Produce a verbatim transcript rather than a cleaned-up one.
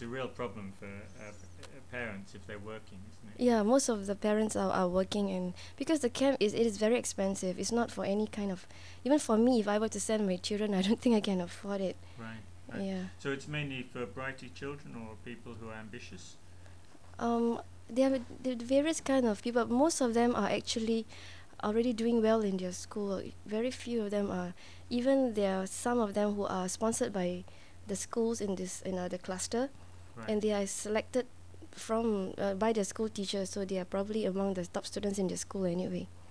a real problem for uh, p- uh, parents if they're working, isn't it? Yeah, most of the parents are, are working, and because the camp is it is very expensive. It's not for any kind of, even for me, if I were to send my children, I don't think I can afford it. Right, right. Yeah. So it's mainly for brighter children or people who are ambitious? Um, there are the various kind of people. Most of them are actually already doing well in their school. Very few of them are. Even there are some of them who are sponsored by the schools in this in uh, the cluster, Right. and they are selected from uh, by the school teachers. So they are probably among the top students in the school anyway.